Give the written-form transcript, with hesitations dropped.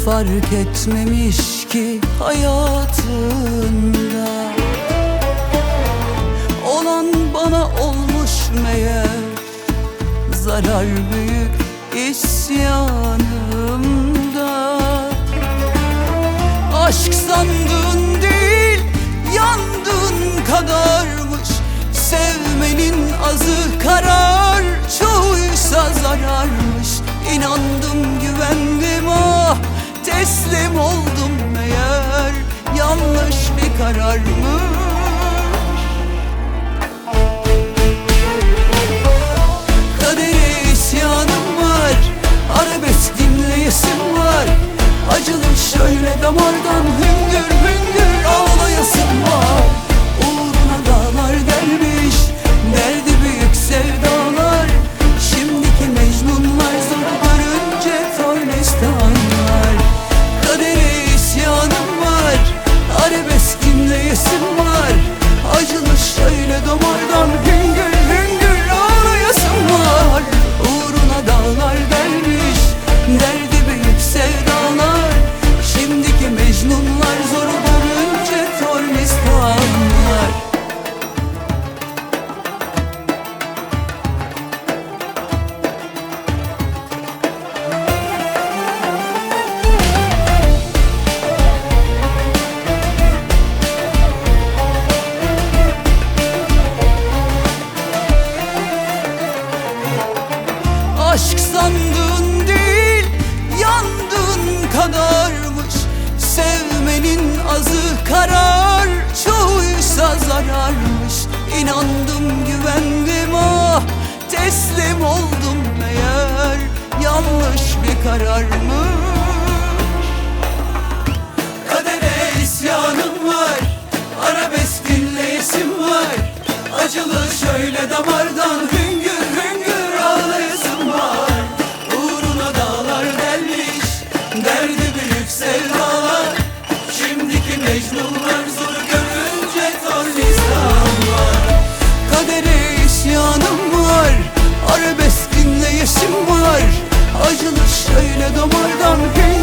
fark etmemiş ki hayatında olan bana olmuş meğer. Zarar büyük isyanımda. Aşk sandığın değil, yandığın kadarmış. Sevmenin azı karar, çoğuysa zararmış. İnandım, güvendim, ah teslim oldum meğer. Yanlış bir kararmış. Kadere isyanım var, arabesk dinleyesim var. Acılı şöyle damardan hüngür hüngür ağlayasım var. Uğruna dağlar gelmiş, derdi büyük sevdalar. Şimdiki mecnunlar zor görünce tornistanlar. Kadere isyanım var, arabesk dinleyesim var. Acılı şöyle damardan hüngür hüngür ağlayasım var. Uğruna dağlar gelmiş, derdi büyük sevdalar. Şimdiki mecnunlar zor görünce tornistanlar. Aşk sandığın değil, yandığın kadarmış. Sevmenin azı karar, çoğuysa zararmış. İnandım, güvendim, ah teslim oldum meğer. Yanlış bir kararmış. Kadere isyanım var, arabesk dinleyesim var. Acılı şöyle damardan hüngür hüngür ağlayasım var. Uğruna dağlar delmiş, derdi büyük sevdalar. Şimdiki mecnunlar zor görünce tornistan var. Kadere isyanım var, arabesk dinleyesim var. Acılı şöyle damardan hüngür